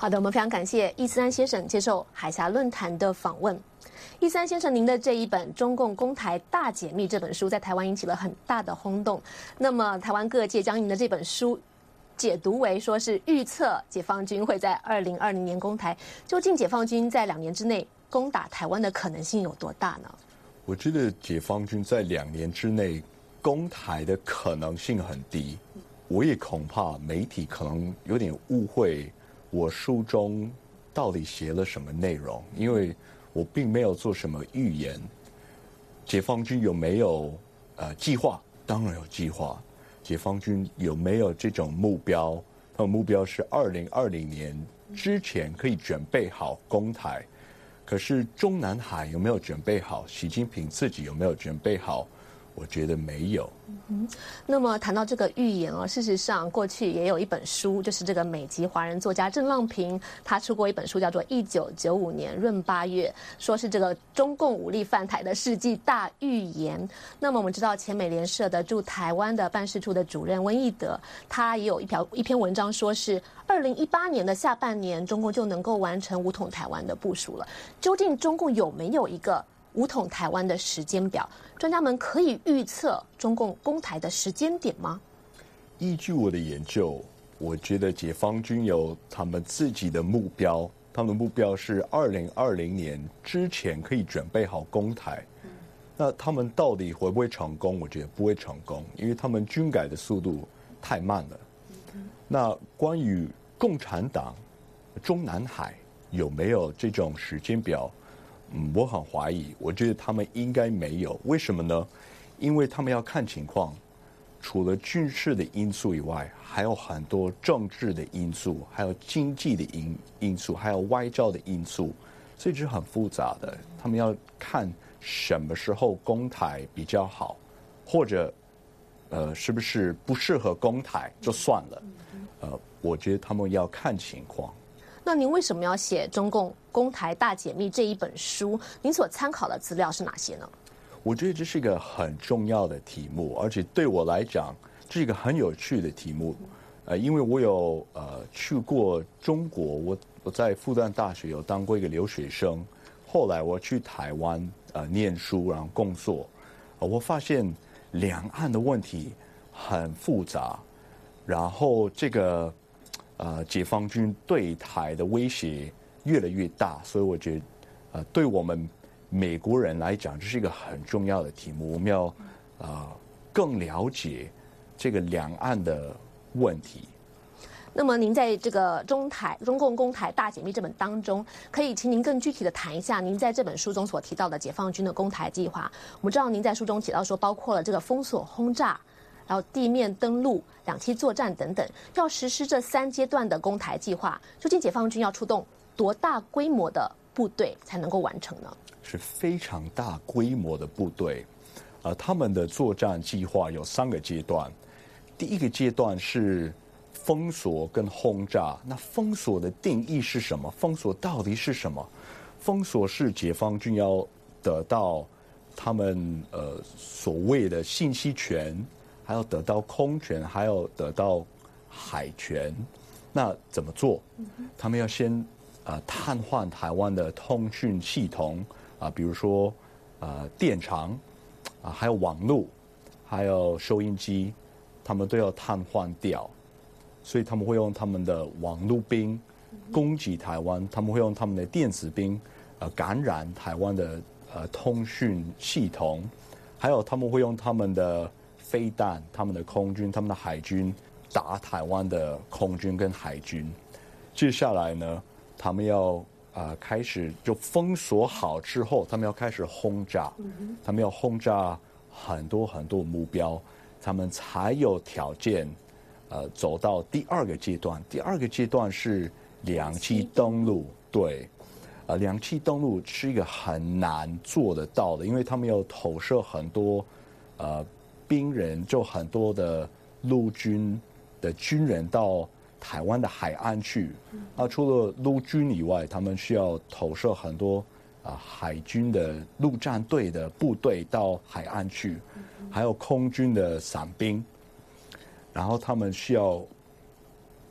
好的，我们非常感谢易思安先生接受海峡论坛的访问。易思安先生，您的这一本《中共攻台大解密》这本书在台湾引起了很大的轰动。那么，台湾各界将您的这本书解读为说是预测解放军会在2020年攻台。究竟解放军在2年之内攻打台湾的可能性有多大呢？ 我觉得解放军在2年之内攻台的可能性很低。我也恐怕媒体可能有点误会我书中到底写了什么内容，因为我并没有做什么预言。解放军有没有计划？当然有计划。解放军有没有这种目标？他们目标是2020年之前可以准备好攻台。可是中南海有没有准备好？习近平自己有没有准备好？我觉得没有。 那么谈到这个预言事实上过去也有一本书，就是这个美籍华人作家郑浪平，他出过一本书叫做《1995年闰8月》，说是这个中共武力犯台的世纪大预言。那么我们知道前美联社的驻台湾的办事处的主任温义德，他也有一篇文章说是2018年的下半年，中共就能够完成武统台湾的部署了。究竟中共有没有一个武统台湾的时间表？专家们可以预测中共攻台的时间点吗？ 依据我的研究，我觉得解放军有他们自己的目标，他们的目标是2020年之前可以准备好攻台。那他们到底会不会成功？我觉得不会成功，因为他们军改的速度太慢了。那关于共产党中南海有没有这种时间表？我很怀疑，我觉得他们应该没有。为什么呢？因为他们要看情况，除了军事的因素以外，还有很多政治的因素，还有经济的因素，还有外交的因素，所以这是很复杂的。他们要看什么时候攻台比较好，或者是不是不适合攻台就算了。我觉得他们要看情况。 那您为什么要写《中共攻台大解密》这一本书？您所参考的资料是哪些呢？ 我觉得这是一个很重要的题目，而且对我来讲，这是一个很有趣的题目。因为我有去过中国，我在复旦大学有当过一个留学生，后来我去台湾念书，然后工作，我发现两岸的问题很复杂，然后这个解放军对台的威胁越来越大，所以我觉得对我们美国人来讲，这是一个很重要的题目。我们要更了解这个两岸的问题。 那么您在这个中共攻台大解密这本当中，可以请您更具体的谈一下您在这本书中所提到的解放军的攻台计划。我们知道您在书中提到说，包括了这个封锁轰炸，然后地面登陆、两栖作战等等，要实施这3阶段的攻台计划。究竟解放军要出动多大规模的部队才能够完成呢？ 是非常大规模的部队。他们的作战计划有3个阶段。第一个阶段是封锁跟轰炸。那封锁的定义是什么？封锁到底是什么？封锁是解放军要得到他们所谓的信息权，还要得到空权，还要得到海权。那怎么做？他们要先瘫痪台湾的通讯系统比如说电厂还有网络，还有收音机，他们都要瘫痪掉。所以他们会用他们的网络兵攻击台湾，他们会用他们的电子兵感染台湾的通讯系统，还有他们会用他们的飞弹、他们的空军、他们的海军打台湾的空军跟海军。接下来呢，他们要开始就封锁好之后，他们要开始轰炸，他们要轰炸很多很多目标，他们才有条件走到第2个阶段。第2个阶段是两栖登陆。对，两栖登陆是一个很难做得到的，因为他们要投射很多兵人，就很多的陆军的军人到台湾的海岸去。除了陆军以外，他们需要投射很多海军的陆战队的部队到海岸去，还有空军的伞兵。然后他们需要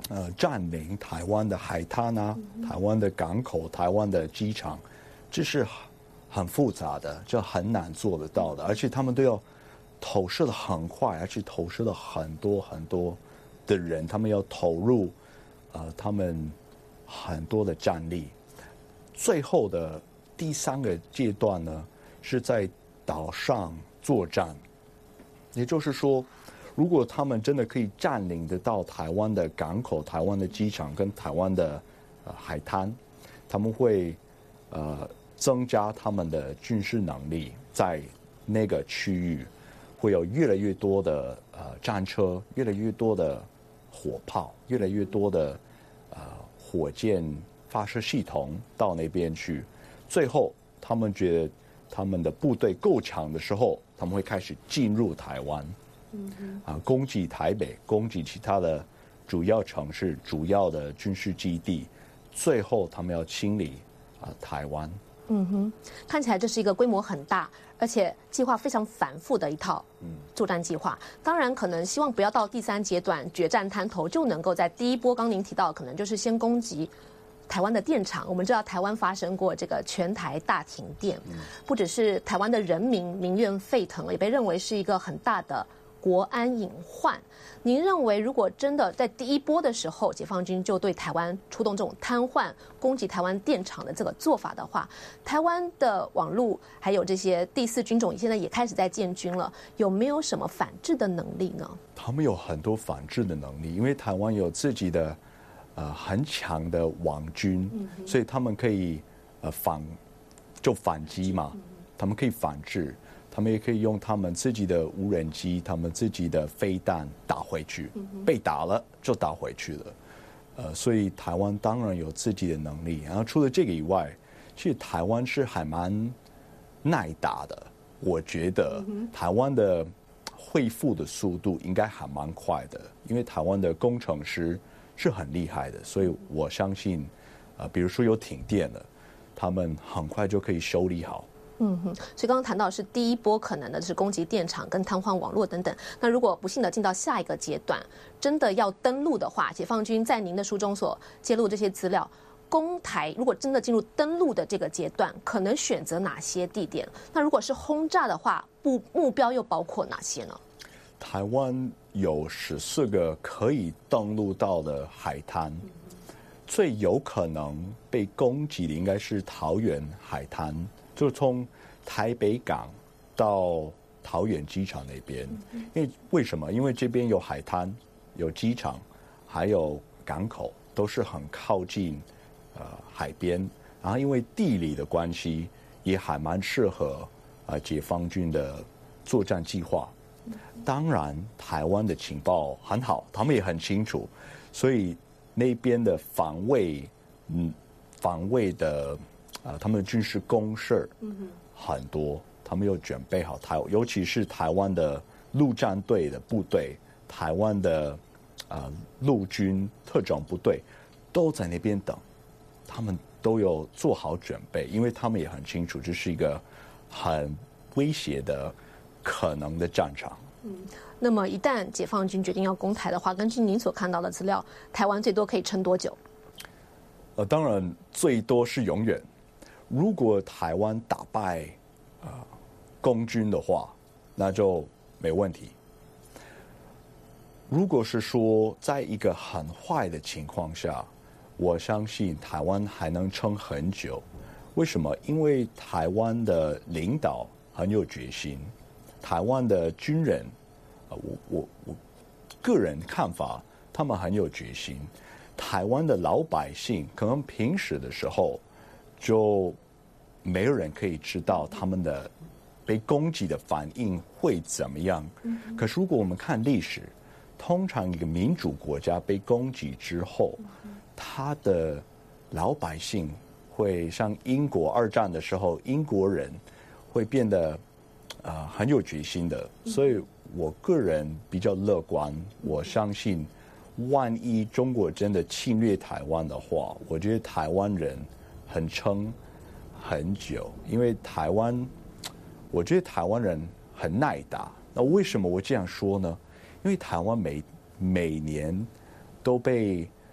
占领台湾的海滩啊，台湾的港口、台湾的机场，这是很复杂的，这很难做得到的，而且他们都要投射的很快，而且投射了很多很多的人，他们要投入他们很多的战力。最后的第3个阶段呢，是在岛上作战，也就是说，如果他们真的可以占领得到台湾的港口、台湾的机场跟台湾的海滩，他们会增加他们的军事能力，在那个区域会有越来越多的战车，越来越多的火炮，越来越多的火箭发射系统到那边去。最后，他们觉得他们的部队够强的时候，他们会开始进入台湾。攻击台北，攻击其他的主要城市、主要的军事基地，最后他们要清理台湾。 看起来这是一个规模很大，而且计划非常繁复的一套作战计划。当然，可能希望不要到第3阶段决战滩头就能够在第一波，刚您提到，可能就是先攻击台湾的电厂。我们知道台湾发生过这个全台大停电，不只是台湾的人民民怨沸腾，也被认为是一个很大的国安隐患。您认为，如果真的在第一波的时候，解放军就对台湾出动这种瘫痪、攻击台湾电厂的这个做法的话，台湾的网络还有这些第4军种现在也开始在建军了，有没有什么反制的能力呢？ 他们有很多反制的能力，因为台湾有自己的很强的网军，所以他们可以反击嘛，他们可以反制。他们也可以用他们自己的无人机、他们自己的飞弹打回去，被打了就打回去了。所以台湾当然有自己的能力。然后除了这个以外，其实台湾是还蛮耐打的。我觉得台湾的恢复的速度应该还蛮快的，因为台湾的工程师是很厉害的，所以我相信，比如说有停电了，他们很快就可以修理好。 所以刚刚谈到是第一波可能的是攻击电厂跟瘫痪网络等等。那如果不幸的进到下一个阶段，真的要登陆的话，解放军在您的书中所揭露这些资料，攻台如果真的进入登陆的这个阶段，可能选择哪些地点？那如果是轰炸的话，目标又包括哪些呢？ 台湾有14个可以登陆到的海滩，最有可能被攻击的应该是桃园海滩。就从台北港到桃园机场那边，为什么？因为这边有海滩、有机场，还有港口，都是很靠近海边。然后因为地理的关系，也还蛮适合解放军的作战计划。当然，台湾的情报很好，他们也很清楚，所以那边的防卫的。他们的军事工事很多，他们又准备好尤其是台湾的陆战队的部队，台湾的陆军特种部队都在那边等，他们都有做好准备，因为他们也很清楚这是一个很威胁的可能的战场。 那么一旦解放军决定要攻台的话，根据您所看到的资料，台湾最多可以撑多久？ 当然最多是永远。如果台湾打败共军的话，那就没问题。如果是说在一个很坏的情况下，我相信台湾还能撑很久。为什么？因为台湾的领导很有决心，台湾的军人，我个人看法，他们很有决心。台湾的老百姓可能平时的时候就没有人可以知道他们的被攻击的反应会怎么样。可是如果我们看历史，通常一个民主国家被攻击之后，他的老百姓会像英国2战的时候，英国人会变得很有决心的。所以我个人比较乐观，我相信万一中国真的侵略台湾的话，我觉得台湾人很撑很久，因为我觉得台湾人很耐打。那为什么我这样说呢？因为台湾每年都被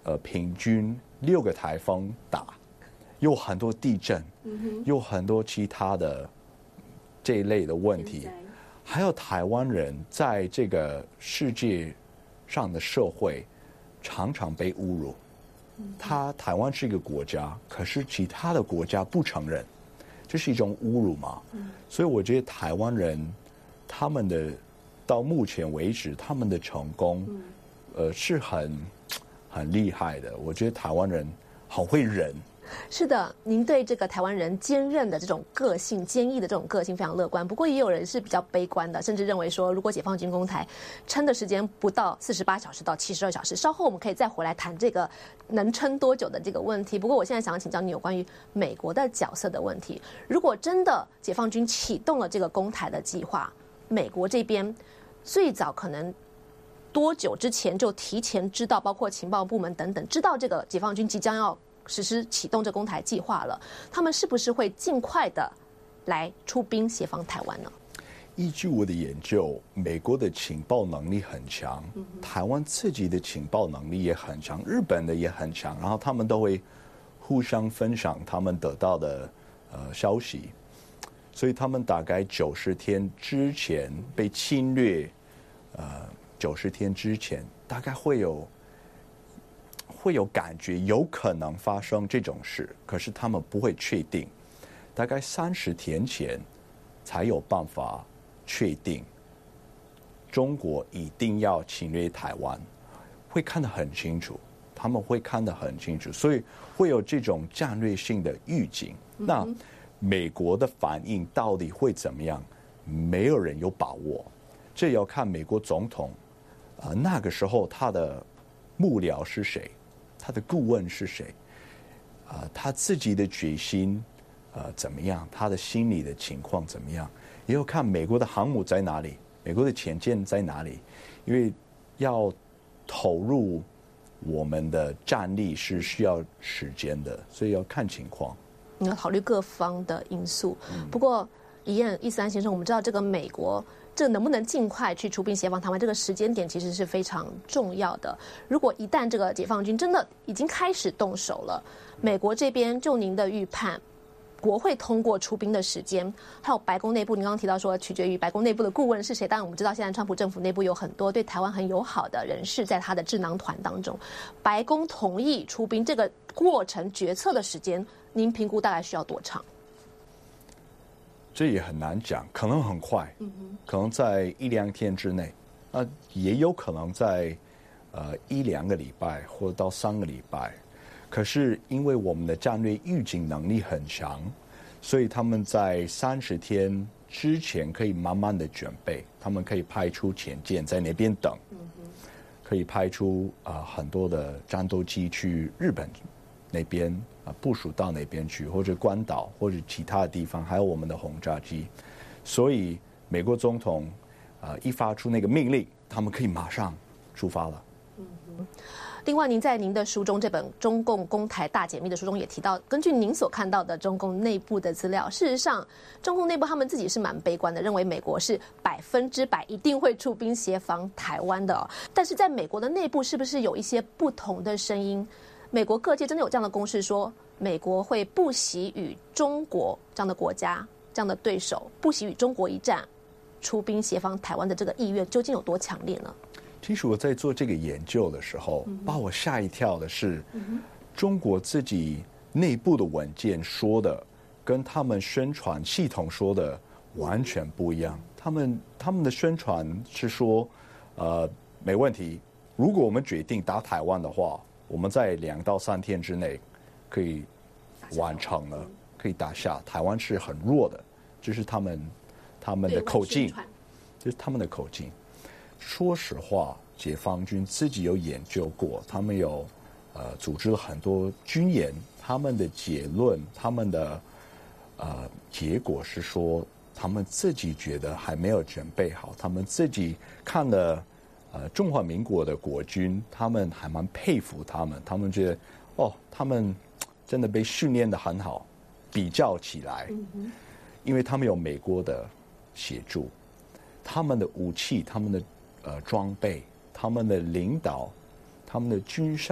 平均6个台风打，有很多地震，有很多其他的这一类的问题，还有台湾人在这个世界上的社会常常被侮辱。台湾是一个国家，可是其他的国家不承认，这是一种侮辱嘛？所以我觉得台湾人他们的到目前为止他们的成功，是很厉害的。我觉得台湾人好会忍。 是的，您对这个台湾人坚韧的这种个性、坚毅的这种个性非常乐观。不过也有人是比较悲观的，甚至认为说，如果解放军攻台撑的时间不到48小时到72小时，稍后我们可以再回来谈这个能撑多久的这个问题。不过我现在想请教你有关于美国的角色的问题。如果真的解放军启动了这个攻台的计划，美国这边最早可能多久之前就提前知道，包括情报部门等等，知道这个解放军即将要实施启动这攻台计划了，他们是不是会尽快的来出兵协防台湾呢？ 依据我的研究，美国的情报能力很强，台湾自己的情报能力也很强，日本的也很强，然后他们都会互相分享他们得到的消息，所以他们大概90天之前被侵略，90天之前大概会有感觉有可能发生这种事，可是他们不会确定，大概30天前才有办法确定中国一定要侵略台湾，会看得很清楚，他们会看得很清楚，所以会有这种战略性的预警。那美国的反应到底会怎么样？没有人有把握，这要看美国总统那个时候他的幕僚是谁，他的顾问是谁，他自己的决心怎么样，他的心理的情况怎么样，也要看美国的航母在哪里，美国的潜舰在哪里，因为要投入我们的战力是需要时间的，所以要看情况。 你要考虑各方的因素。不过13先生，我们知道这个美国这能不能尽快去出兵协防台湾，这个时间点其实是非常重要的。如果一旦这个解放军真的已经开始动手了，美国这边就您的预判，国会通过出兵的时间，还有白宫内部，您刚刚提到说取决于白宫内部的顾问是谁。当然我们知道现在川普政府内部有很多对台湾很友好的人士在他的智囊团当中，白宫同意出兵这个过程决策的时间，您评估大概需要多长？ 这也很难讲，可能很快，可能在1-2天之内，也有可能在1-2个礼拜或到3个礼拜。可是因为我们的战略预警能力很强，所以他们在30天之前可以慢慢的准备，他们可以派出潜舰在那边等，可以派出很多的战斗机去日本那边部署到那边去，或者关岛或者其他的地方，还有我们的轰炸机。所以美国总统一发出那个命令，他们可以马上出发了。 另外，您在您的书中，这本《中共攻台大解密》的书中也提到，根据您所看到的中共内部的资料，事实上，中共内部他们自己是蛮悲观的，认为美国是100%一定会出兵协防台湾的。但是在美国的内部，是不是有一些不同的声音？美国各界真的有这样的共识，说美国会不惜与中国这样的国家、这样的对手，不惜与中国一战，出兵协防台湾的这个意愿究竟有多强烈呢？ 其实我在做这个研究的时候，把我吓一跳的是，中国自己内部的文件说的，跟他们宣传系统说的完全不一样。他们的宣传是说，没问题，如果我们决定打台湾的话，我们在2到3天之内可以完成了，可以打下台湾是很弱的，这是他们的口径，这是他们的口径。说实话，解放军自己有研究过，他们有组织了很多军演，他们的结论，他们的结果是说，他们自己觉得还没有准备好，他们自己看了中华民国的国军，他们还蛮佩服他们，他们觉得他们真的被训练得很好，比较起来，因为他们有美国的协助，他们的武器，他们的装备，他们的领导，他们的军校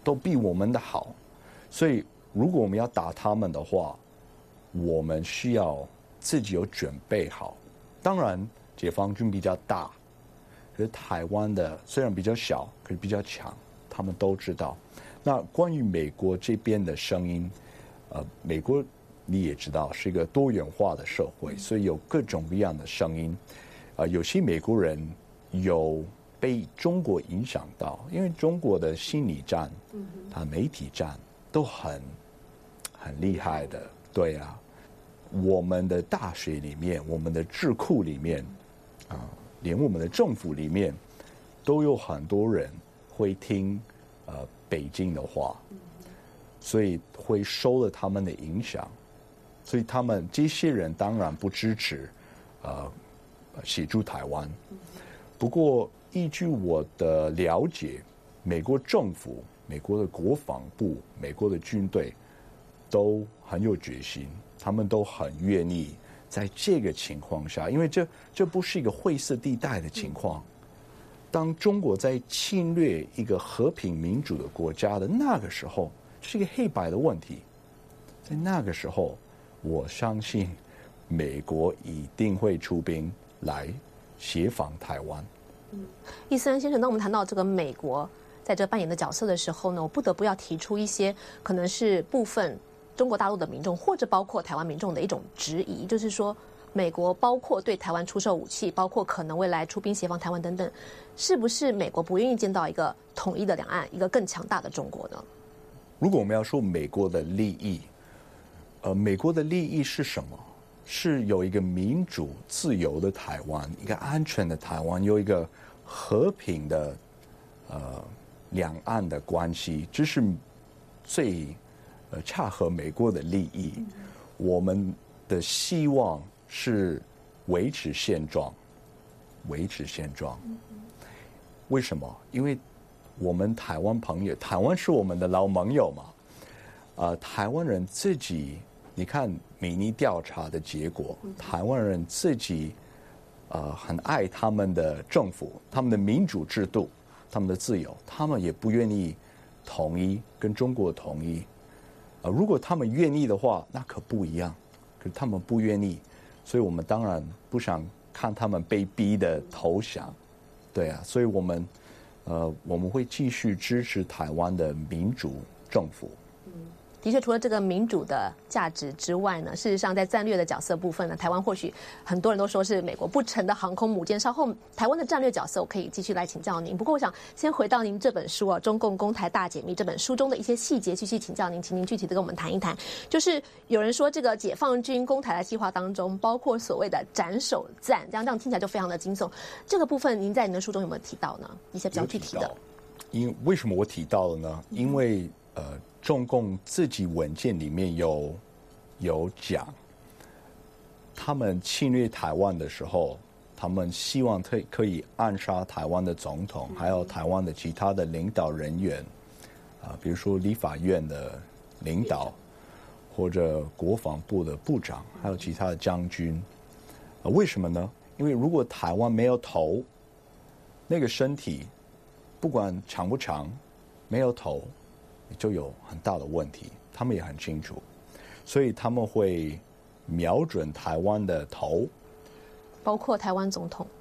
都比我们的好，所以如果我们要打他们的话，我们需要自己有准备好。当然，解放军比较大，可是台湾的虽然比较小，可是比较强，他们都知道。那关于美国这边的声音，美国你也知道是一个多元化的社会，所以有各种各样的声音。有些美国人有被中国影响到，因为中国的心理战、他媒体战都很厉害的。对啊，我们的大学里面，我们的智库里面，连我们的政府里面，都有很多人会听北京的话，所以会受了他们的影响，所以他们这些人当然不支持协助台湾。不过依据我的了解，美国政府、美国的国防部、美国的军队都很有决心，他们都很愿意在这个情况下，因为这不是一个灰色地带的情况。当中国在侵略一个和平民主的国家的那个时候，是一个黑白的问题。在那个时候，我相信美国一定会出兵来协防台湾。 易思安先生，当我们谈到这个美国在这扮演的角色的时候呢，我不得不要提出一些可能是部分中国大陆的民众或者包括台湾民众的一种质疑，就是说美国包括对台湾出售武器，包括可能未来出兵协防台湾等等，是不是美国不愿意见到一个统一的两岸，一个更强大的中国呢？ 如果我们要说美国的利益，美国的利益是什么？是有一个民主自由的台湾，一个安全的台湾，有一个和平的两岸的关系，这是最恰合美国的利益。我们的希望是维持现状，维持现状。为什么？因为我们台湾朋友，台湾是我们的老盟友嘛。台湾人自己，你看民意调查的结果，台湾人自己很爱他们的政府，他们的民主制度，他们的自由，他们也不愿意统一，跟中国统一。如果他们愿意的话，那可不一样。可是他们不愿意，所以我们当然不想看他们被逼的投降。对啊，所以我们会继续支持台湾的民主政府。 的确，除了这个民主的价值之外呢，事实上在战略的角色部分呢，台湾或许很多人都说是美国不成的航空母舰。稍后台湾的战略角色，我可以继续来请教您。不过，我想先回到您这本书《中共攻台大解密》这本书中的一些细节，继续请教您，请您具体的跟我们谈一谈。就是有人说，这个解放军攻台的计划当中，包括所谓的斩首战，这样听起来就非常的惊悚。这个部分，您在您的书中有没有提到呢？一些比较具体的。 为什么我提到了呢？因为中共自己文件里面有讲，他们侵略台湾的时候，他们希望可以暗杀台湾的总统，还有台湾的其他的领导人员，比如说立法院的领导，或者国防部的部长，还有其他的将军。为什么呢？因为如果台湾没有头，那个身体不管长不长，没有头，就有很大的问题，他们也很清楚，所以他们会瞄准台湾的头， 包括台湾总统，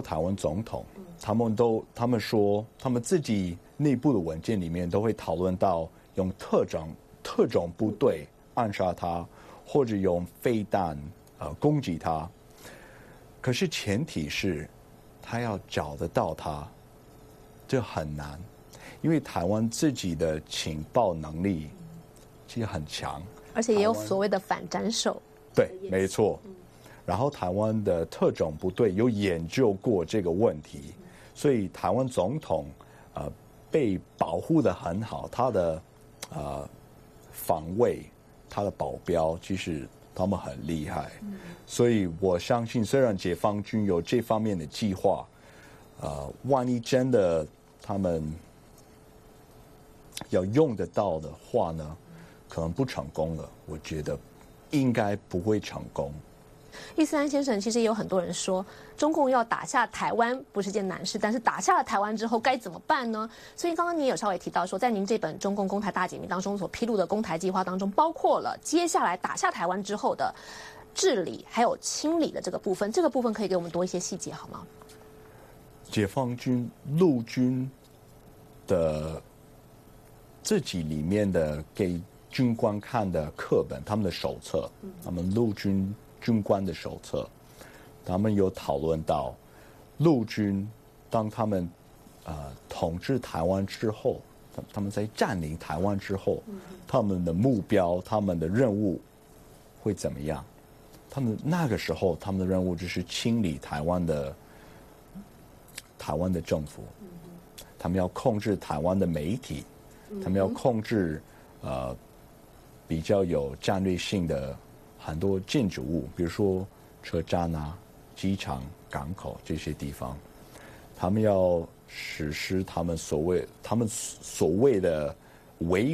他们说，他们自己内部的文件里面都会讨论到用特种部队暗杀他，或者用飞弹攻击他。可是前提是他要找得到他，这很难。因为台湾自己的情报能力其实很强， 而且也有所谓的反斩首。 对，没错。然后台湾的特种部队有研究过这个问题，所以台湾总统被保护得很好，他的防卫，他的保镖，其实他们很厉害。所以我相信，虽然解放军有这方面的计划，万一真的他们要用得到的话呢，可能不成功了。我觉得应该不会成功， 易思安先生，其实也有很多人说，中共要打下台湾不是件难事，但是打下了台湾之后该怎么办呢？所以刚刚你也有稍微提到说，在您这本《中共攻台大解密》当中所披露的攻台计划当中，包括了接下来打下台湾之后的治理还有清理的这个部分，这个部分可以给我们多一些细节好吗？ 解放军陆军的自己里面的给军官看的课本，他们的手册，他们陆军军官的手册，他们有讨论到陆军当他们统治台湾之后，他们在占领台湾之后，他们的目标、他们的任务会怎么样？他们那个时候，他们的任务就是清理台湾的政府，他们要控制台湾的媒体，他们要控制比较有战略性的很多建筑物，比如说车站啊、机场、港口这些地方，他们要实施他们所谓的维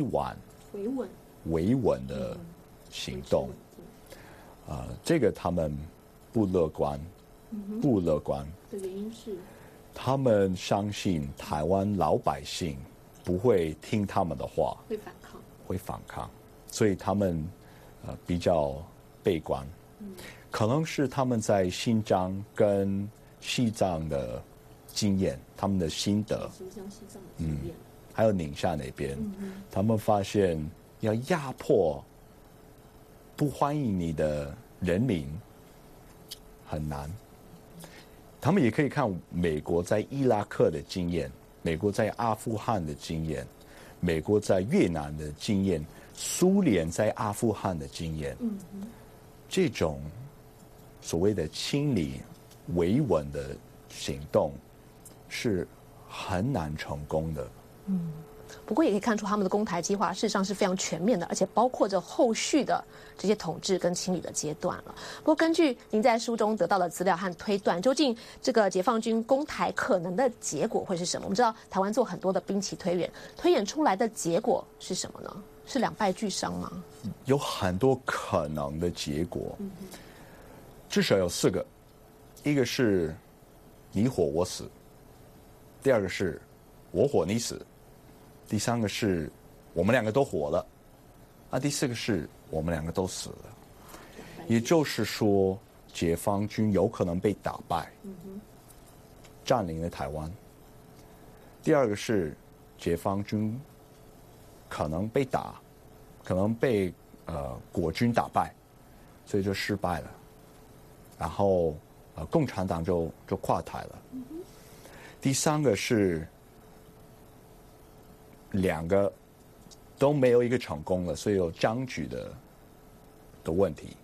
稳的行动。这个他们不乐观。 的原因是他们相信台湾老百姓不会听他们的话，会反抗，所以他们比较悲观。可能是他们在新疆跟西藏的经验，他们的心得，还有宁夏那边，他们发现要压迫不欢迎你的人民很难。他们也可以看美国在伊拉克的经验，美国在阿富汗的经验，美国在越南的经验，苏联在阿富汗的经验。这种所谓的清理维稳的行动是很难成功的。 不过也可以看出他们的攻台计划事实上是非常全面的，而且包括着后续的这些统治跟清理的阶段了。不过根据您在书中得到的资料和推断，究竟这个解放军攻台可能的结果会是什么？我们知道台湾做很多的兵棋推演出来的结果是什么呢？是两败俱伤吗？ 有很多可能的结果，至少有4个，一个是你活我死，第二个是我活你死，第3个是我们2个都活了，第4个是我们2个都死了。也就是说，解放军有可能被打败，占领了台湾。第2个是解放军可能被打，可能被国军打败，所以就失败了。然后共产党就垮台了。第3个是2个都没有一个成功了，所以有僵局的问题。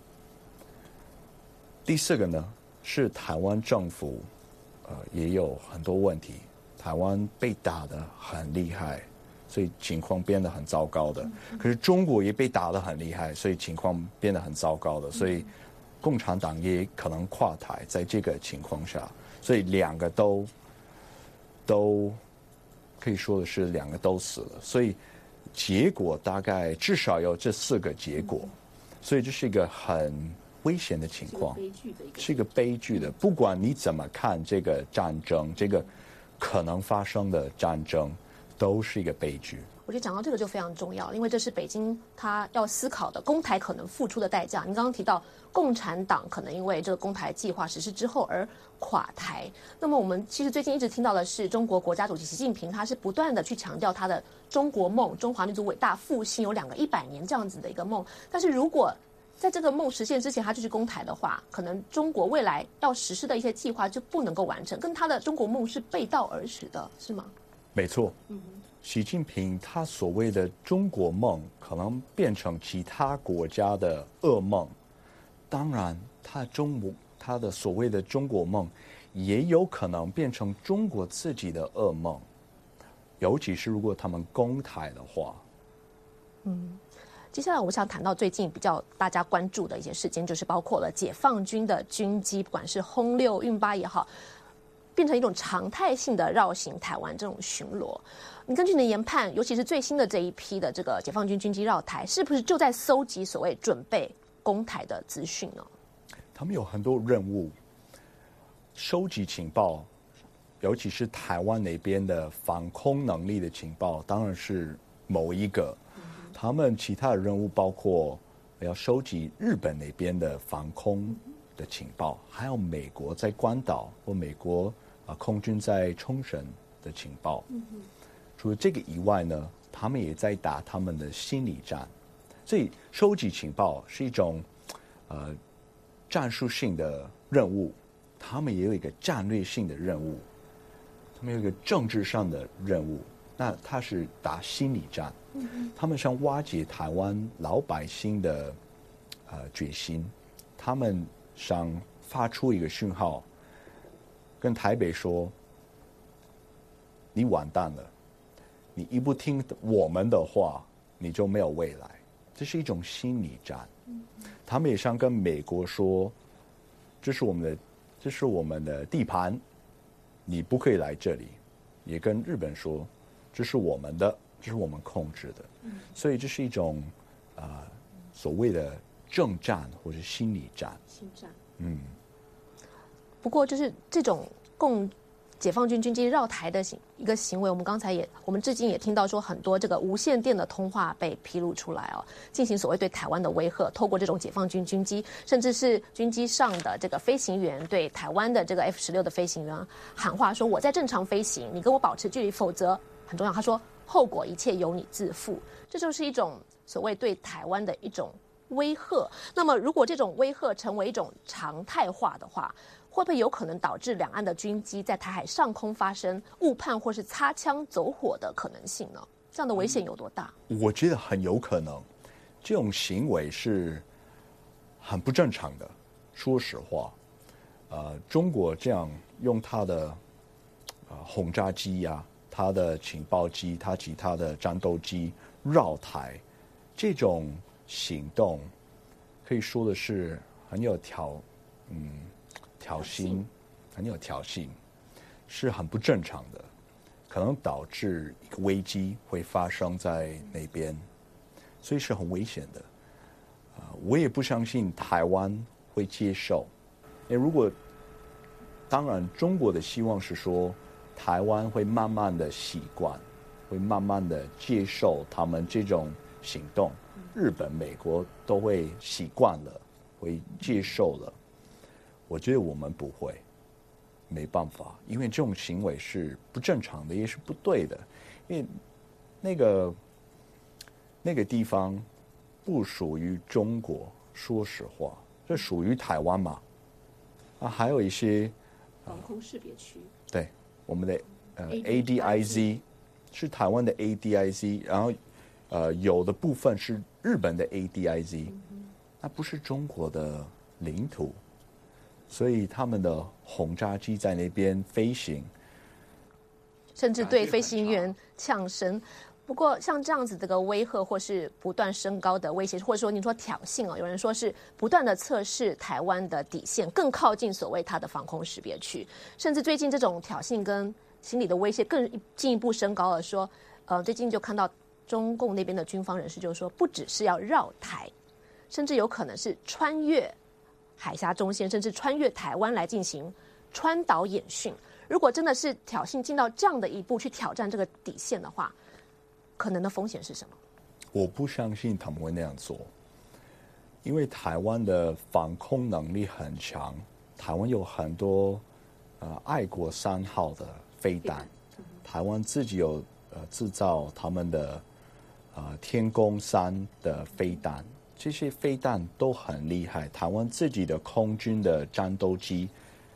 第4个呢是台湾政府也有很多问题，台湾被打得很厉害，所以情况变得很糟糕的。可是中国也被打得很厉害，所以情况变得很糟糕的。所以共产党也可能垮台，在这个情况下，所以2个都可以说的是2个都死了。所以结果大概至少有这4个结果，所以这是一个很危险的情况，是一个悲剧的。不管你怎么看这个战争，这个可能发生的战争，都是一个悲剧。 我觉得讲到这个就非常重要，因为这是北京他要思考的攻台可能付出的代价。您刚刚提到共产党可能因为这个攻台计划实施之后而垮台，那么我们其实最近一直听到的是中国国家主席习近平他是不断的去强调他的中国梦，中华民族伟大复兴有2个100年这样子的一个梦。但是如果在这个梦实现之前他就去攻台的话，可能中国未来要实施的一些计划就不能够完成，跟他的中国梦是背道而驰的，是吗？ 没错。习近平他所谓的中国梦可能变成其他国家的噩梦，当然他的所谓的中国梦也有可能变成中国自己的噩梦，尤其是如果他们攻台的话。 接下来我想谈到最近比较大家关注的一些事件，就是包括了解放军的军机，不管是轰6、运8也好，变成一种常态性的绕行台湾这种巡逻。你根据你的研判，尤其是最新的这一批的这个解放军军机绕台，是不是就在搜集所谓准备攻台的资讯呢？ 他们有很多任务，收集情报，尤其是台湾那边的防空能力的情报，当然是某一个。他们其他的任务包括要收集日本那边的防空的情报，还有美国在关岛或美国空军在冲绳的情报。除了这个以外呢，他们也在打他们的心理战。所以收集情报是一种战术性的任务，他们也有一个战略性的任务，他们有一个政治上的任务。那他是打心理战，他们想瓦解台湾老百姓的决心，他们想发出一个讯号，跟台北说：你完蛋了，你一不听我们的话，你就没有未来。这是一种心理战。他们也想跟美国说：这是我们的地盘，你不可以来这里。也跟日本说：这是我们的，这是我们控制的。所以这是一种所谓的政战或者心理战。 心战。不过就是这种解放军军机绕台的一个行为，我们至今也听到说很多这个无线电的通话被披露出来哦，进行所谓对台湾的威吓，透过这种解放军军机，甚至是军机上的这个飞行员对台湾的这个 F-16的飞行员喊话说：我在正常飞行，你跟我保持距离，否则很重要。他说后果一切由你自负。这就是一种所谓对台湾的一种威吓。那么如果这种威吓成为一种常态化的话，会不会有可能导致两岸的军机在台海上空发生误判或是擦枪走火的可能性呢？这样的危险有多大？ 我觉得很有可能，这种行为是很不正常的。说实话，中国这样用它的轰炸机呀、它的情报机、它其他的战斗机绕台，这种行动可以说的是很有挑衅，很有挑衅，是很不正常的，可能导致一个危机会发生在那边，所以是很危险的。我也不相信台湾会接受，因为如果当然中国的希望是说台湾会慢慢的习惯，会慢慢的接受他们这种行动，日本、美国都会习惯了，会接受了。我觉得我们不会，没办法，因为这种行为是不正常的，也是不对的。因为那个地方不属于中国，说实话，这属于台湾嘛。还有一些防空识别区， 对，我们的ADIZ 是台湾的 ADIZ， 然后有的部分是日本的 ADIZ，那不是中国的领土。所以他们的轰炸机在那边飞行， 甚至对飞行员呛声。不过像这样子这个威吓或是不断升高的威胁，或者说你说挑衅有人说是不断的测试台湾的底线，更靠近所谓它的防空识别区，甚至最近这种挑衅跟心理的威胁更进一步升高了。说最近就看到中共那边的军方人士就说，不只是要绕台，甚至有可能是穿越海峡中线，甚至穿越台湾来进行川岛演训。如果真的是挑衅进到这样的一步去挑战这个底线的话，可能的风险是什么？ 我不相信他们会那样做，因为台湾的防空能力很强，台湾有很多爱国3号的飞弹，台湾自己有制造他们的天宫3的飞弹。这些飞弹都很厉害，台湾自己的空军的战斗机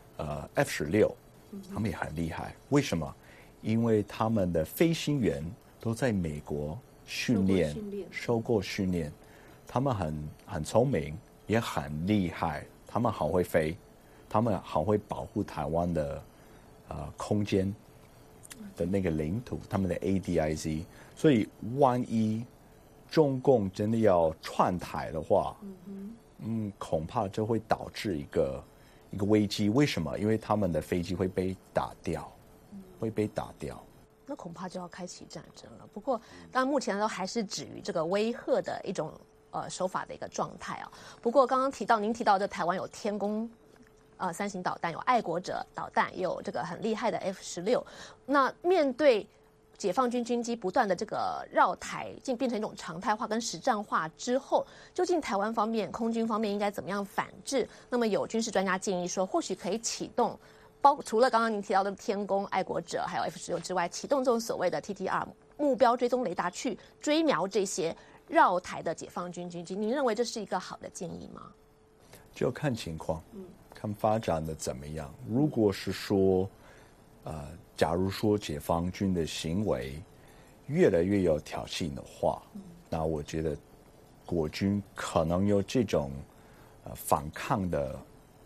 ，F-16，他们也很厉害。为什么？因为他们的飞行员都在美国受过训练，他们很聪明，也很厉害，他们很会飞，他们很会保护台湾的空间的那个领土，他们的 ADIZ。所以万一中共真的要串台的话，恐怕这会导致一个危机。为什么？因为他们的飞机会被打掉，那恐怕就要开启战争了。不过，当然目前都还是止于这个威吓的一种手法的一个状态啊。不过刚刚您提到这台湾有天宫3型导弹，有爱国者导弹，也有这个很厉害的 F-16。那面对解放军军机不断的这个绕台，竟变成一种常态化跟实战化之后，究竟台湾方面、空军方面应该怎么样反制？那么有军事专家建议说，或许可以启动除了刚刚您提到的天宫、爱国者还有 F-16之外，启动这种所谓的 TTR 目标追踪雷达去追瞄这些绕台的解放军军机。您认为这是一个好的建议吗？ 就看情况，看发展的怎么样。如果是说，假如说解放军的行为越来越有挑衅的话，那我觉得国军可能有这种反抗的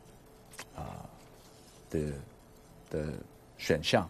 的选项。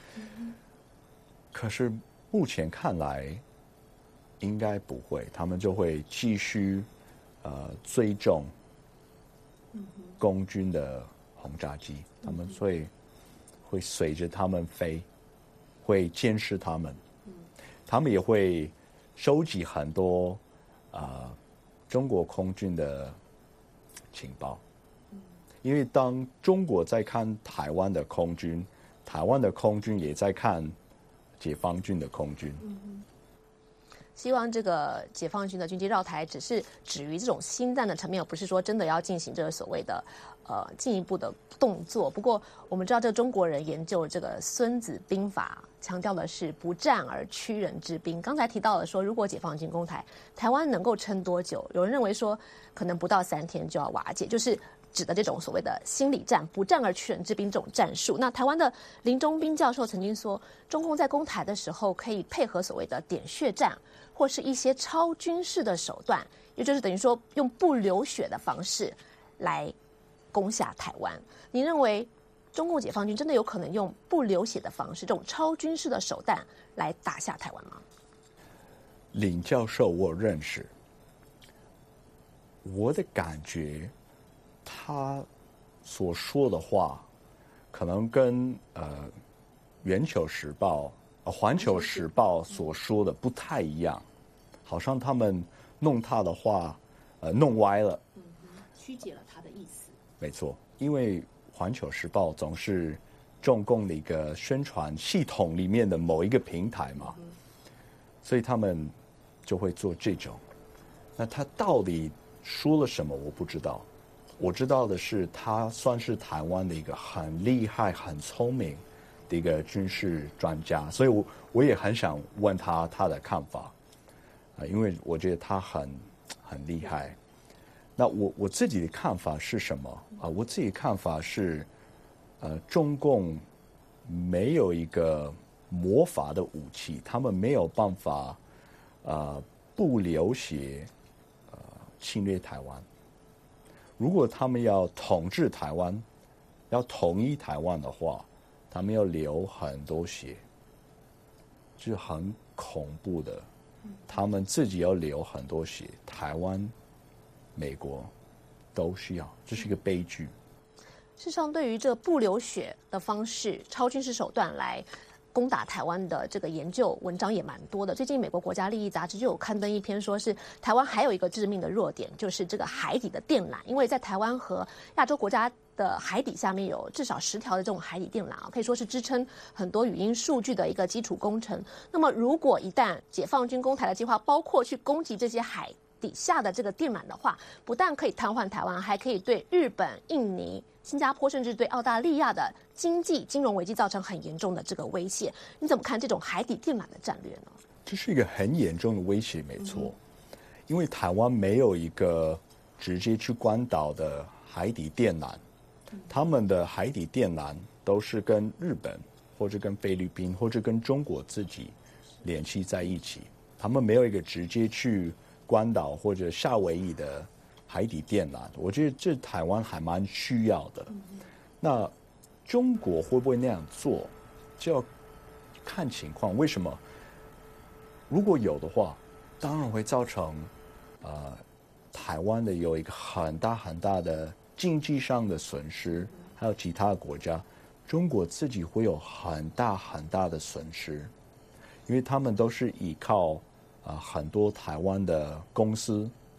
可是目前看来应该不会，他们就会继续追踪共军的轰炸机，他们会随着他们飞，会监视他们，他们也会收集很多中国空军的情报，因为当中国在看台湾的空军，台湾的空军也在看解放军的空军。 希望这个解放军的军机绕台只是止于这种心战的层面，而不是说真的要进行这个所谓的进一步的动作。不过我们知道，这个中国人研究这个《孙子兵法》，强调的是不战而屈人之兵。刚才提到了说，如果解放军攻台，台湾能够撑多久？有人认为说，可能不到3天就要瓦解，就是指的这种所谓的心理战，不战而屈人之兵这种战术。那台湾的林中斌教授曾经说，中共在攻台的时候可以配合所谓的点穴战，或是一些超军事的手段，也就是等于说用不流血的方式来攻下台湾。您认为中共解放军真的有可能用不流血的方式，这种超军事的手段来打下台湾吗？ 林教授我认识，我的感觉他所说的话可能跟环球时报所说的不太一样，好像他们弄他的话弄歪了， 曲解了他的意思。 没错，因为环球时报总是中共的一个宣传系统里面的某一个平台嘛，所以他们就会做这种。那他到底说了什么我不知道，我知道的是他算是台湾的一个很厉害很聪明的一个军事专家，所以我也很想问他的看法，因为我觉得他很厉害。那我自己的看法是什么我自己的看法是中共没有一个魔法的武器，他们没有办法不流血侵略台湾。如果他们要统治台湾，要统一台湾的话，他们要流很多血，是很恐怖的。他们自己要流很多血，台湾、美国都需要，这是一个悲剧。 事实上，对于这个不流血的方式、超军事手段来攻打台湾的这个研究文章也蛮多的。最近美国国家利益杂志就有刊登一篇，说是台湾还有一个致命的弱点，就是这个海底的电缆。因为在台湾和亚洲国家的海底下面有至少10条的这种海底电缆可以说是支撑很多语音数据的一个基础工程。那么如果一旦解放军攻台的计划包括去攻击这些海底下的这个电缆的话，不但可以瘫痪台湾，还可以对日本、印尼、新加坡甚至对澳大利亚的金融危机造成很严重的这个威胁。你怎么看这种海底电缆的战略呢？ 这是一个很严重的威胁，没错。因为台湾没有一个直接去关岛的海底电缆，他们的海底电缆都是跟日本或者跟菲律宾或者跟中国自己联系在一起，他们没有一个直接去关岛或者夏威夷的海底电缆。我觉得这台湾还蛮需要的。那中国会不会那样做，就要看情况。为什么？如果有的话，当然会造成台湾的有一个很大很大的经济上的损失，还有其他的国家，中国自己会有很大很大的损失，因为他们都是依靠很多台湾的公司，比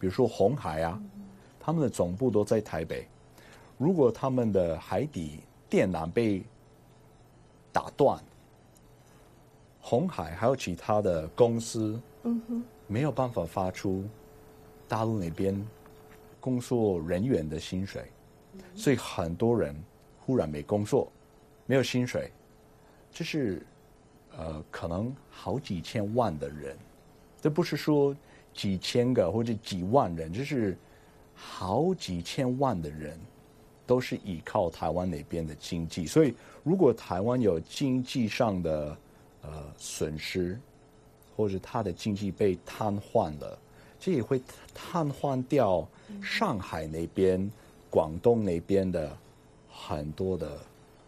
比如说鸿海啊，他们的总部都在台北。如果他们的海底电缆被打断，鸿海还有其他的公司，没有办法发出大陆那边工作人员的薪水，所以很多人忽然没工作，没有薪水，这是可能好几千万的人，这不是说几千个或者几万人，这是好几千万的人都是依靠台湾那边的经济，所以如果台湾有经济上的损失，或者它的经济被瘫痪了，这也会瘫痪掉上海那边、广东那边的很多的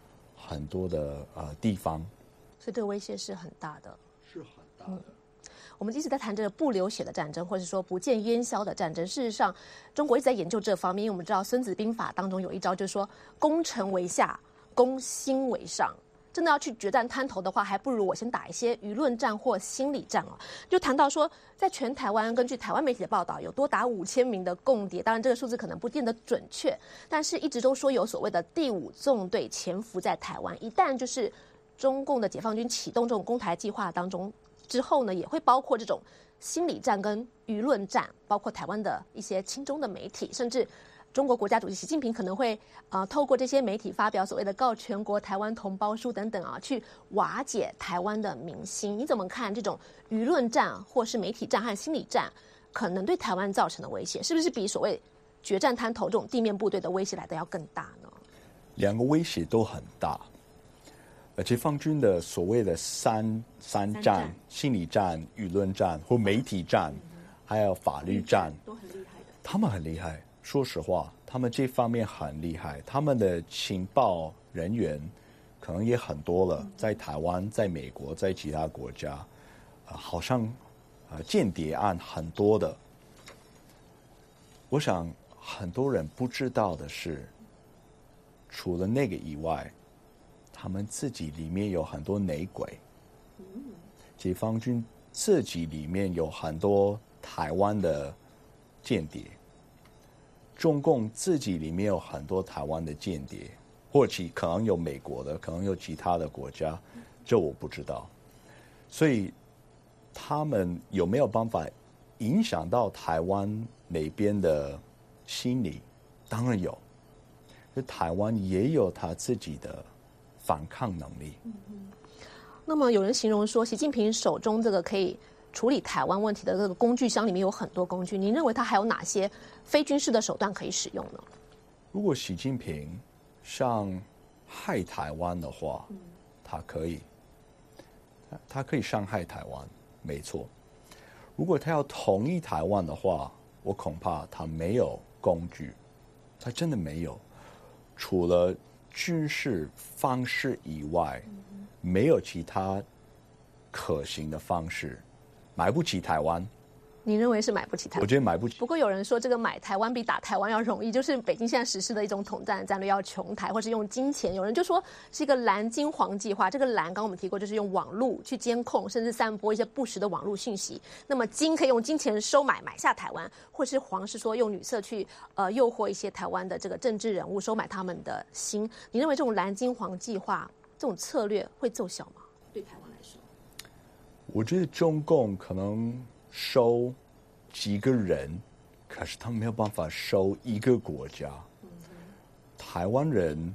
地方。 所以这个威胁是很大的， 是很大的。 我们一直在谈这个不流血的战争，或者说不见烟消的战争。事实上，中国一直在研究这方面，因为我们知道《孙子兵法》当中有一招，就是说攻城为下，攻心为上。真的要去决战滩头的话，还不如我先打一些舆论战或心理战哦。就谈到说，在全台湾，根据台湾媒体的报道，有多达5000名的共谍，当然这个数字可能不见得准确，但是一直都说有所谓的第5纵队潜伏在台湾。一旦就是中共的解放军启动这种攻台计划当中之后呢，也会包括这种心理战跟舆论战，包括台湾的一些亲中的媒体，甚至中国国家主席习近平可能会透过这些媒体发表所谓的告全国台湾同胞书等等啊，去瓦解台湾的民心。你怎么看这种舆论战或是媒体战和心理战可能对台湾造成的威胁，是不是比所谓决战滩头这种地面部队的威胁来的要更大呢？ 两个威胁都很大。解放军的所谓的三战，心理战、舆论战或媒体战，还有法律战， 都很厉害的。 他们很厉害，说实话，他们这方面很厉害。他们的情报人员可能也很多了，在台湾、在美国、在其他国家，好像间谍案很多的。我想很多人不知道的是，除了那个以外，他们自己里面有很多内鬼，解放军自己里面有很多台湾的间谍，中共自己里面有很多台湾的间谍，或者可能有美国的，可能有其他的国家，这我不知道。所以他们有没有办法影响到台湾那边的心理？当然有，就台湾也有他自己的反抗能力。 那么有人形容说，习近平手中这个可以处理台湾问题的这个工具箱里面有很多工具，您认为他还有哪些非军事的手段可以使用呢？ 如果习近平想害台湾的话，他可以伤害台湾，没错。如果他要统一台湾的话，我恐怕他没有工具，他真的没有，除了军事方式以外，没有其他可行的方式，买不起台湾。 你认为是买不起台湾？ 我觉得买不起。 不过有人说，这个买台湾比打台湾要容易，就是北京现在实施的一种统战战略，要穷台，或是用金钱。有人就说是一个蓝金黄计划。这个蓝，刚刚我们提过，就是用网络去监控，甚至散播一些不实的网络讯息。那么金可以用金钱收买下台湾，或是黄是说用女色去诱惑一些台湾的这个政治人物，收买他们的心。你认为这种蓝金黄计划这种策略会奏效吗？对台湾来说， 我觉得中共可能收几个人，可是他们没有办法收一个国家。台湾人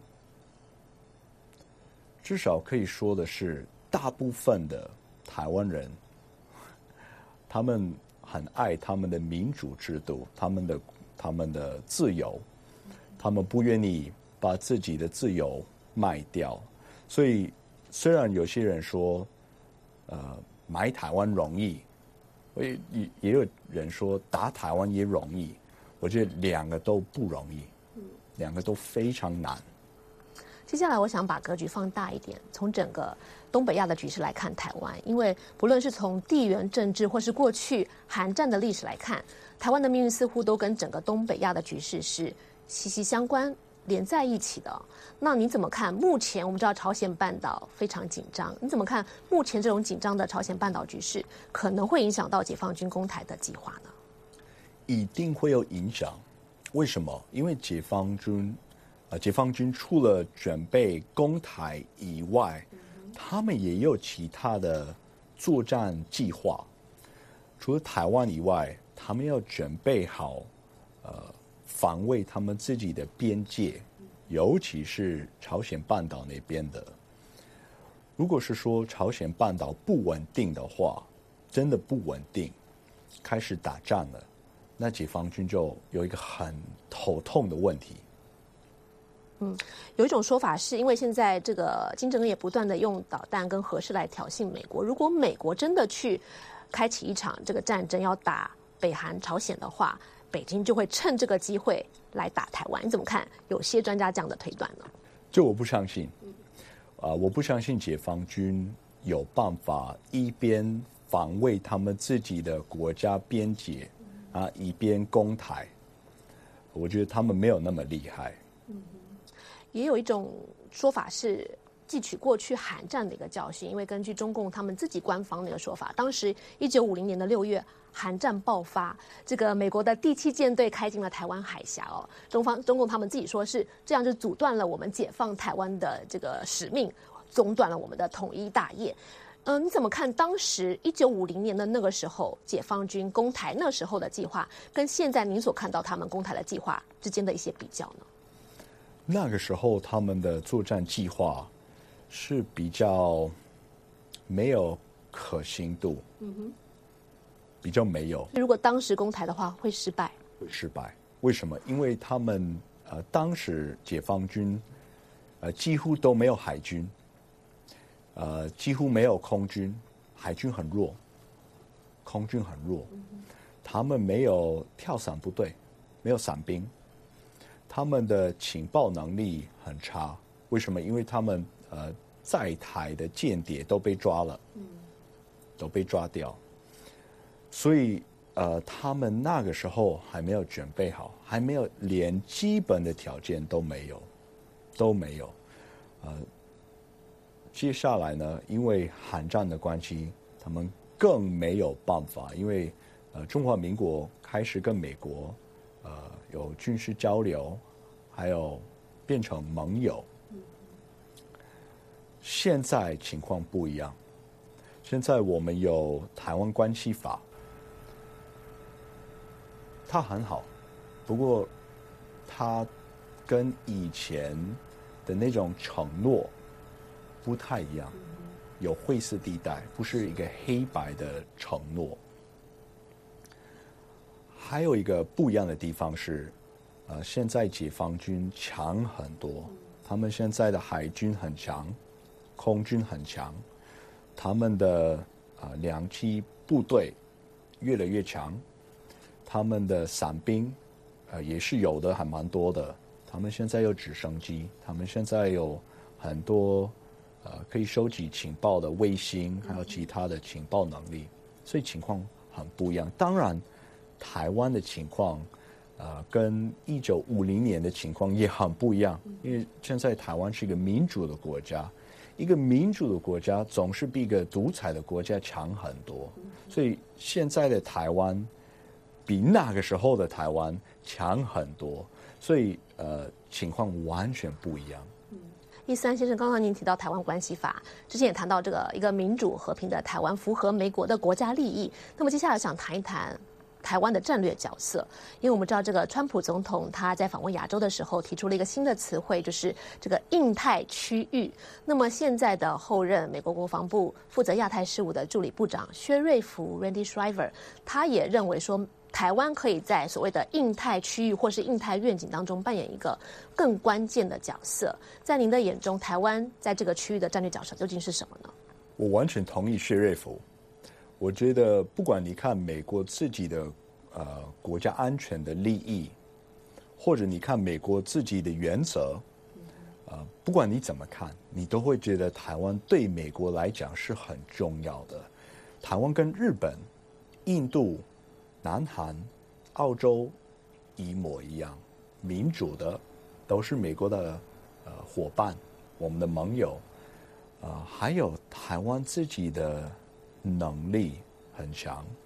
至少可以说的是，大部分的台湾人，他们很爱他们的民主制度，他们的自由，他们不愿意把自己的自由卖掉。所以虽然有些人说买台湾容易，也有人说打台湾也容易，我觉得两个都不容易，两个都非常难。 接下来我想把格局放大一点，从整个东北亚的局势来看台湾，因为不论是从地缘政治或是过去韩战的历史来看，台湾的命运似乎都跟整个东北亚的局势是息息相关连在一起的。那你怎么看目前我们知道朝鲜半岛非常紧张，你怎么看目前这种紧张的朝鲜半岛局势可能会影响到解放军攻台的计划呢？ 一定会有影响。为什么？因为解放军除了准备攻台以外，他们也有其他的作战计划。除了台湾以外，他们要准备好防卫他们自己的边界，尤其是朝鲜半岛那边的。如果是说朝鲜半岛不稳定的话，真的不稳定，开始打仗了，那解放军就有一个很头痛的问题。 有一种说法是因为现在这个金正恩也不断的用导弹跟核试来挑衅美国，如果美国真的去开启一场这个战争要打北韩、朝鲜的话，北京就会趁这个机会来打台湾。你怎么看？有些专家这样的推断呢？ 这我不相信。我不相信解放军有办法一边防卫他们自己的国家边界一边攻台。我觉得他们没有那么厉害。 也有一种说法是汲取过去韩战的一个教训，因为根据中共他们自己官方的一个说法，当时1950年的6月韩战爆发，这个美国的第7舰队开进了台湾海峡哦，中共他们自己说是这样就阻断了我们解放台湾的这个使命，中断了我们的统一大业。你怎么看当时1950年的那个时候解放军攻台那时候的计划，跟现在您所看到他们攻台的计划之间的一些比较呢？ 那个时候他们的作战计划是比较没有可行度，比较没有。 如果当时攻台的话，会失败。 会失败，为什么？因为他们当时解放军几乎都没有海军，几乎没有空军，海军很弱，空军很弱，他们没有跳伞部队，没有伞兵。他们的情报能力很差，为什么？因为他们在台的间谍都被抓了，都被抓掉，所以他们那个时候还没有准备好，还没有连基本的条件都没有。接下来呢，因为韩战的关系，他们更没有办法，因为中华民国开始跟美国有军事交流，还有变成盟友。现在情况不一样，现在我们有台湾关系法，它很好，不过它跟以前的那种承诺不太一样，有灰色地带，不是一个黑白的承诺。还有一个不一样的地方是，现在解放军强很多，他们现在的海军很强，空军很强，他们的两栖部队越来越强，他们的伞兵也是有的，还蛮多的。他们现在有直升机，他们现在有很多可以收集情报的卫星，还有其他的情报能力，所以情况很不一样。当然，台湾的情况跟1950年的情况也很不一样，因为现在台湾是一个民主的国家，一个民主的国家总是比一个独裁的国家强很多，所以现在的台湾比那个时候的台湾强很多，所以情况完全不一样。 易思安先生，刚刚您提到台湾关系法，之前也谈到这个一个民主和平的台湾符合美国的国家利益。那么接下来想谈一谈台湾的战略角色，因为我们知道这个川普总统他在访问亚洲的时候提出了一个新的词汇，就是这个印太区域。那么现在的后任美国国防部负责亚太事务的助理部长薛瑞福 Randy Shriver， 他也认为说，台湾可以在所谓的印太区域或是印太愿景当中扮演一个更关键的角色。在您的眼中，台湾在这个区域的战略角色究竟是什么呢？ 我完全同意薛瑞福。我觉得不管你看美国自己的国家安全的利益，或者你看美国自己的原则，不管你怎么看，你都会觉得台湾对美国来讲是很重要的。台湾跟日本、印度、南韩、澳洲一模一样，民主的，都是美国的伙伴，我们的盟友。还有台湾自己的能力很强，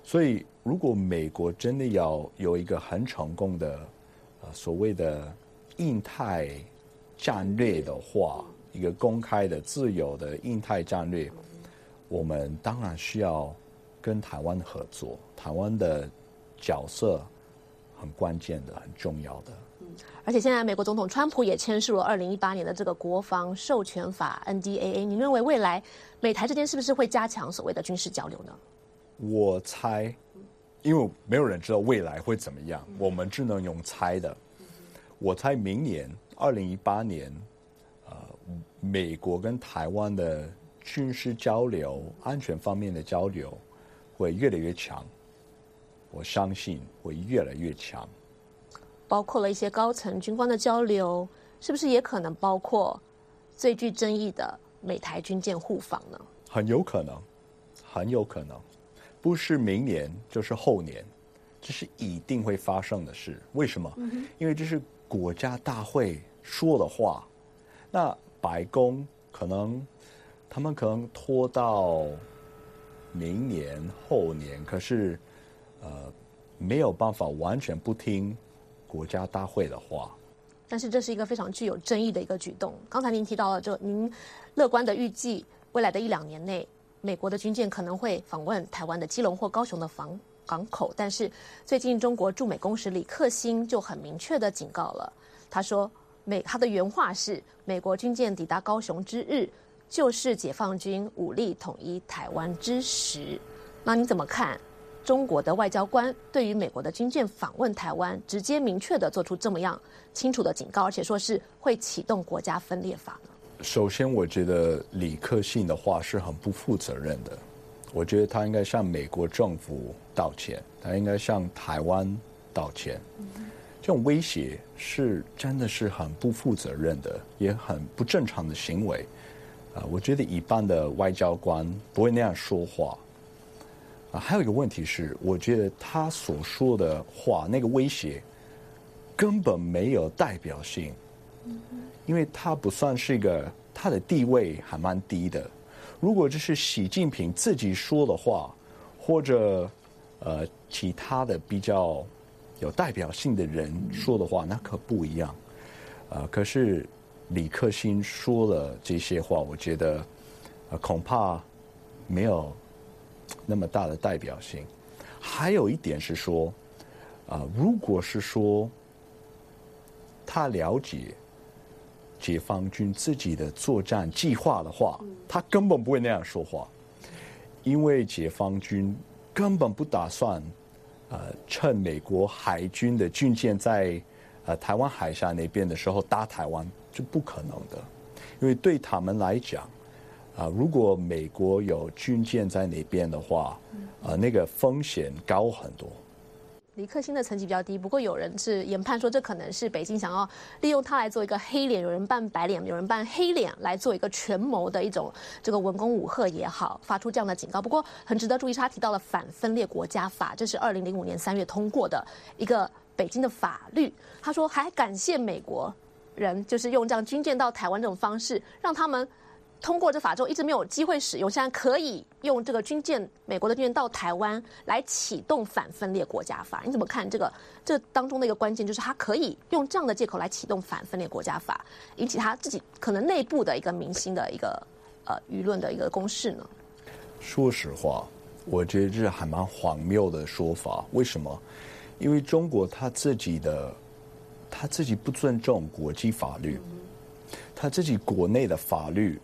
所以，如果美国真的要有一个很成功的所谓的印太战略的话，一个公开的、自由的印太战略，我们当然需要跟台湾合作。台湾的角色很关键的、很重要的。 而且现在美国总统川普也签署了2018年的这个国防授权法 NDAA。您认为未来美台之间是不是会加强所谓的军事交流呢？我猜，因为没有人知道未来会怎么样，我们只能用猜的。我猜明年2018年，美国跟台湾的军事交流、安全方面的交流会越来越强。我相信会越来越强。 包括了一些高层军官的交流，是不是也可能包括最具争议的美台军舰互访呢？ 很有可能，很有可能，不是明年就是后年，这是一定会发生的事。为什么？因为这是国家大会说的话。那白宫他们可能拖到明年后年，可是没有办法完全不听国家大会的话。 但是这是一个非常具有争议的一个举动。刚才您提到了，就您乐观的预计，未来的1-2年内，美国的军舰可能会访问台湾的基隆或高雄的港口。但是最近中国驻美公使李克欣就很明确的警告了，他说他的原话是：美国军舰抵达高雄之日，就是解放军武力统一台湾之时。那你怎么看中国的外交官对于美国的军舰访问台湾，直接明确的做出这么样清楚的警告，而且说是会启动国家分裂法呢？ 首先，我觉得李克信的话是很不负责任的。我觉得他应该向美国政府道歉，他应该向台湾道歉。这种威胁真的是很不负责任的，也很不正常的行为。我觉得一般的外交官不会那样说话。还有一个问题是，我觉得他所说的话，那个威胁根本没有代表性，因为他不算是他的地位还蛮低的。如果这是习近平自己说的话，或者其他的比较有代表性的人说的话，那可不一样。可是李克欣说了这些话，我觉得恐怕没有那么大的代表性。还有一点是说，如果是说他了解解放军自己的作战计划的话，他根本不会那样说话，因为解放军根本不打算趁美国海军的军舰在台湾海峡那边的时候打台湾，这不可能的。因为对他们来讲，如果美国有军舰在那边的话，那个风险高很多。 李克欣的层级比较低，不过有人是研判说，这可能是北京想要利用他来做一个黑脸，有人扮白脸，有人扮黑脸，来做一个权谋的一种这个文攻武吓也好，发出这样的警告。不过很值得注意是，他提到了反分裂国家法，这是2005年3月通过的一个北京的法律。他说还感谢美国人，就是用这样军舰到台湾这种方式，让他们通过这法之后一直没有机会使用，现在可以用这个美国的军舰到台湾来启动反分裂国家法。你怎么看这当中的一个关键，就是他可以用这样的借口来启动反分裂国家法，引起他自己可能内部的一个民心的一个舆论的一个攻势呢？ 说实话，我觉得这还蛮荒谬的说法。为什么？因为中国他自己不尊重国际法律，他自己国内的法律。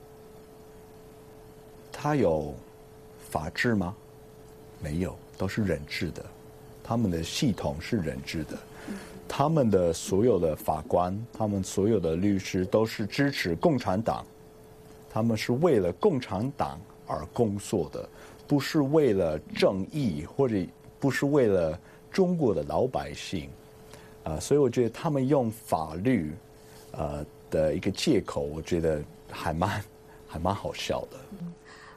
他有法治吗？没有，都是人治的。他们的系统是人治的，他们的所有的法官，他们所有的律师都是支持共产党，他们是为了共产党而工作的，不是为了正义，或者不是为了中国的老百姓。所以我觉得他们用法律的一个借口，我觉得还蛮好笑的。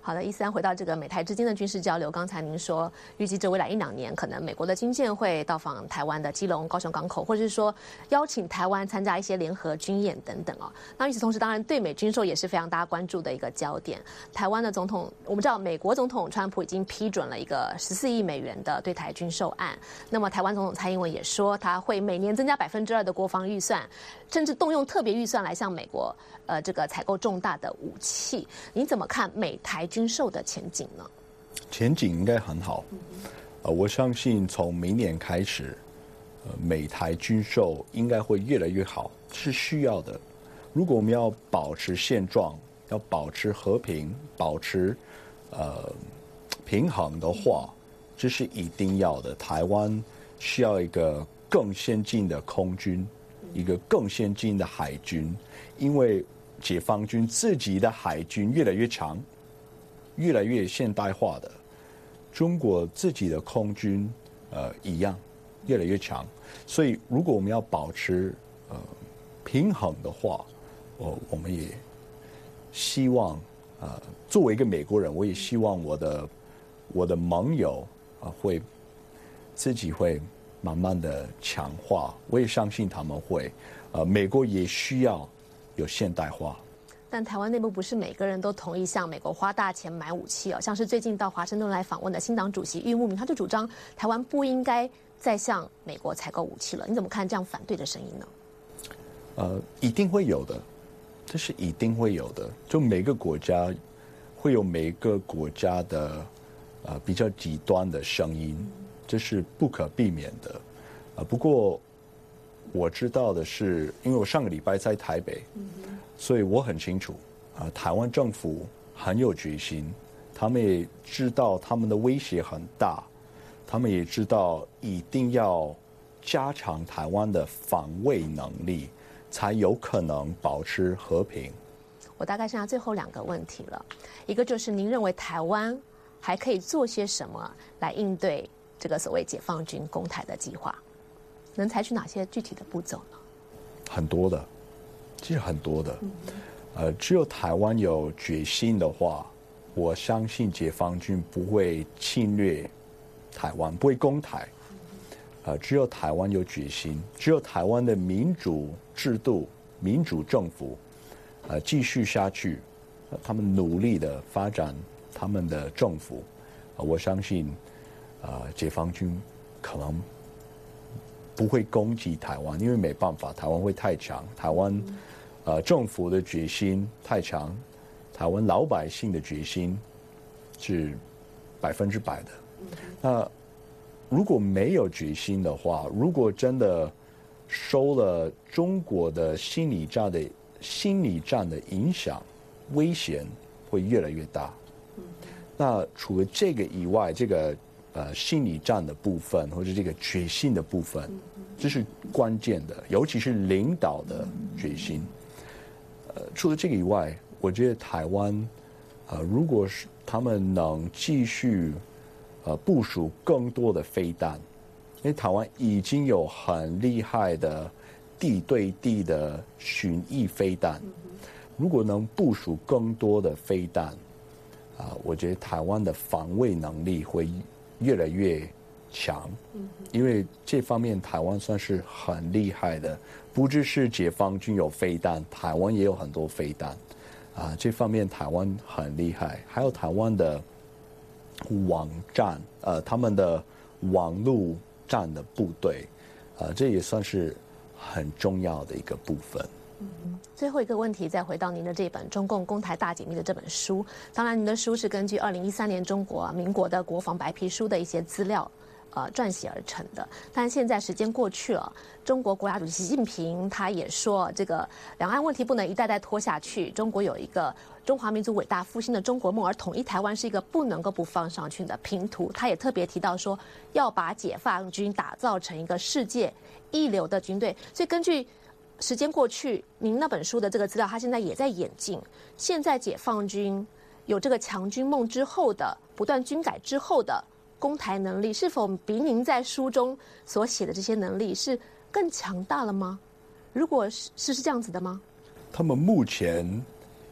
好的，13回到这个美台之间的军事交流，刚才您说预计这未来1-2年，可能美国的军舰会到访台湾的基隆、高雄港口，或者是说邀请台湾参加一些联合军演等等哦。那与此同时，当然对美军售也是非常大家关注的一个焦点。台湾的总统，我们知道美国总统川普已经批准了一个14亿美元的对台军售案，那么台湾总统蔡英文也说他会每年增加2%的国防预算，甚至动用特别预算来向美国这个采购重大的武器。你怎么看美台军售的前景呢？ 前景应该很好。我相信从明年开始，美台军售应该会越来越好，是需要的。如果我们要保持现状，要保持和平，保持平衡的话，这是一定要的。台湾需要一个更先进的空军，一个更先进的海军，因为解放军自己的海军越来越强，越来越现代化的。中国自己的空军一样越来越强，所以如果我们要保持平衡的话，我们也希望作为一个美国人，我也希望我的盟友会自己会慢慢的强化，我也相信他们会。美国也需要有现代化。 但台湾内部不是每个人都同意向美国花大钱买武器哦，像是最近到华盛顿来访问的新党主席郁慕明，他就主张台湾不应该再向美国采购武器了。你怎么看这样反对的声音呢？ 一定会有的，这是一定会有的。就每个国家会有每个国家的比较极端的声音，这是不可避免的。不过我知道的是，因为我上个礼拜在台北，所以我很清楚，台湾政府很有决心，他们也知道他们的威胁很大，他们也知道一定要加强台湾的防卫能力，才有可能保持和平。 我大概剩下最后2个问题了，一个就是您认为台湾还可以做些什么来应对这个所谓解放军攻台的计划？能采取哪些具体的步骤呢？ 很多的，其实很多的。只有台湾有决心的话，我相信解放军不会侵略台湾，不会攻台。只有台湾有决心，只有台湾的民主制度、民主政府继续下去，他们努力的发展他们的政府，我相信解放军可能不会攻击台湾，因为没办法，台湾会太强，台湾政府的决心太强，台湾老百姓的决心是100%的。那如果没有决心的话，如果真的受了中国的心理战的影响，危险会越来越大。那除了这个以外，这个心理战的部分，或者这个决心的部分，这是关键的，尤其是领导的决心。除了这个以外，我觉得台湾，如果是他们能继续部署更多的飞弹，因为台湾已经有很厉害的地对地的巡弋飞弹，如果能部署更多的飞弹，我觉得台湾的防卫能力会越来越强，因为这方面台湾算是很厉害的，不只是解放军有飞弹，台湾也有很多飞弹，这方面台湾很厉害。还有台湾的网站，他们的网路战的部队，这也算是很重要的一个部分。 最后一个问题，再回到您的这本《中共攻台大解密》的这本书。当然，您的书是根据2013年中国民国的国防白皮书的一些资料撰写而成的。但现在时间过去了，中国国家主席习近平他也说，这个两岸问题不能一代代拖下去。中国有一个中华民族伟大复兴的中国梦，而统一台湾是一个不能够不放上去的拼图。他也特别提到说，要把解放军打造成一个世界一流的军队。所以根据时间过去，您那本书的这个资料，它现在也在演进。现在解放军有这个强军梦之后的不断军改之后的攻台能力，是否比您在书中所写的这些能力是更强大了吗？如果是这样子的吗？ 他们目前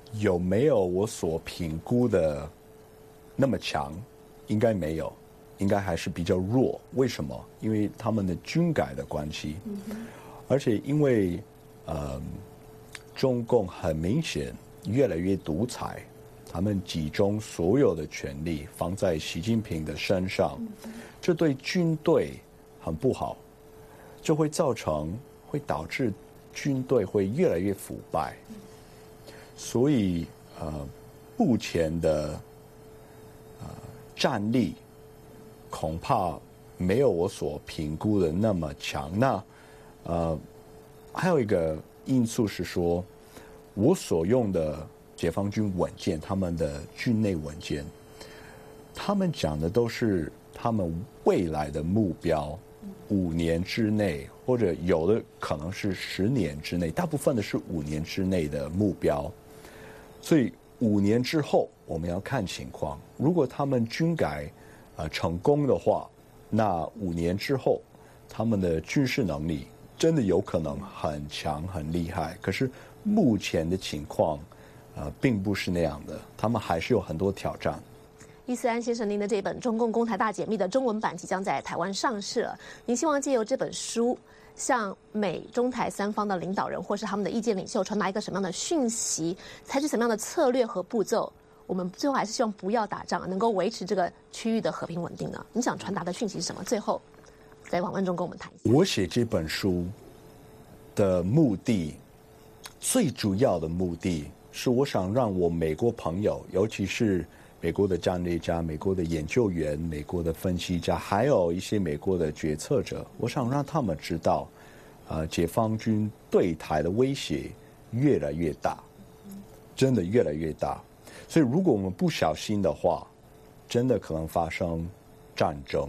有没有我所评估的那么强？应该没有，应该还是比较弱。为什么？因为他们的军改的关系，而且因为中共很明显越来越独裁，他们集中所有的权力放在习近平的身上，这对军队很不好，就会导致军队会越来越腐败。所以目前的战力恐怕没有我所评估的那么强。那还有一个因素是说，我所用的解放军文件，他们的军内文件，他们讲的都是他们未来的目标，5年之内，或者有的可能是10年之内，大部分的是5年之内的目标。所以5年之后我们要看情况，如果他们军改成功的话，那5年之后他们的军事能力真的有可能很强很厉害。可是目前的情况并不是那样的，他们还是有很多挑战。 易思安先生，您的这本《中共公台大解密》的中文版即将在台湾上市了，您希望借由这本书向美中台三方的领导人或是他们的意见领袖传达一个什么样的讯息，采取什么样的策略和步骤？我们最后还是希望不要打仗，能够维持这个区域的和平稳定呢？你想传达的讯息是什么？最后在访问中跟我们谈一下。 我写这本书的目的，最主要的目的是我想让我美国朋友，尤其是美国的战略家、美国的研究员、美国的分析家，还有一些美国的决策者，我想让他们知道，解放军对台的威胁越来越大，真的越来越大。所以如果我们不小心的话，真的可能发生战争，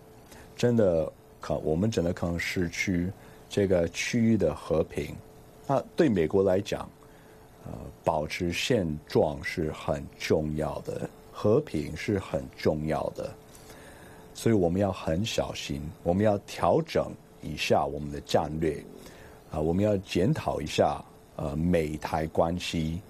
我们真的可能失去这个区域的和平。那对美国来讲，保持现状是很重要的，和平是很重要的，所以我们要很小心，我们要调整一下我们的战略，我们要检讨一下美台关系，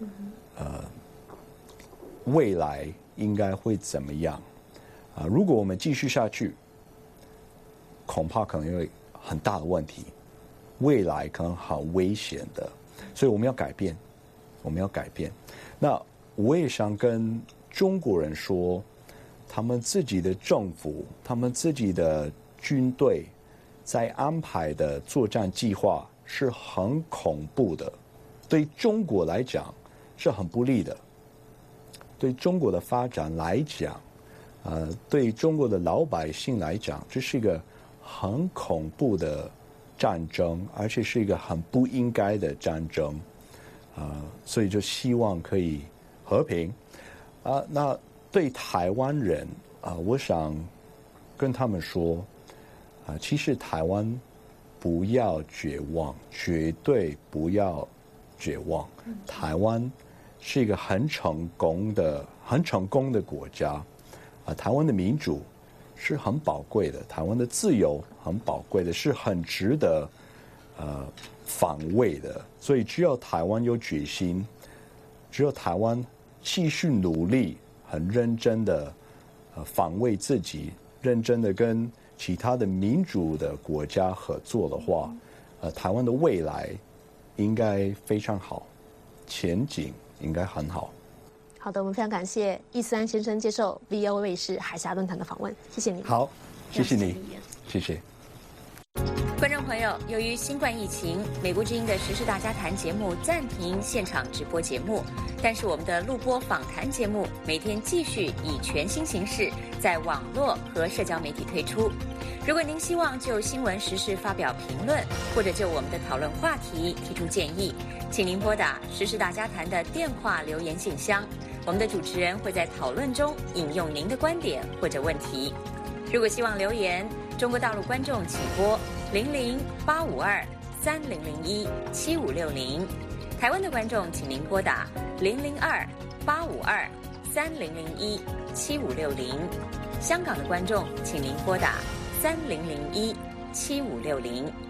未来应该会怎么样？如果我们继续下去，恐怕可能有很大的问题，未来可能很危险的，所以我们要改变。那我也想跟中国人说，他们自己的政府、他们自己的军队在安排的作战计划是很恐怖的，对中国来讲是很不利的，对中国的发展来讲，对中国的老百姓来讲，这是一个很恐怖的战争，而且是一个很不应该的战争。所以就希望可以和平。那对台湾人我想跟他们说，其实台湾不要绝望，绝对不要绝望。台湾是一个很成功的国家，台湾的民主是很宝贵的，台湾的自由很宝贵的，是很值得防卫的。所以只有台湾有决心，只有台湾继续努力，很认真的防卫自己，认真的跟其他的民主的国家合作的话，台湾的未来应该非常好，前景应该很好。 好的，我们非常感谢易思安先生接受 VOA 卫视海峡论坛的访问，谢谢您。 好，谢谢你，谢谢。 观众朋友，由于新冠疫情，美国之音的时事大家谈节目暂停现场直播节目，但是我们的录播访谈节目每天继续以全新形式在网络和社交媒体推出。如果您希望就新闻时事发表评论，或者就我们的讨论话题提出建议，请您拨打时事大家谈的电话留言信箱，我们的主持人会在讨论中引用您的观点或者问题。如果希望留言，中国大陆观众请拨00-852-3001-7560，台湾的观众请您拨打002-852-3001-7560，香港的观众请您拨打3001-7560。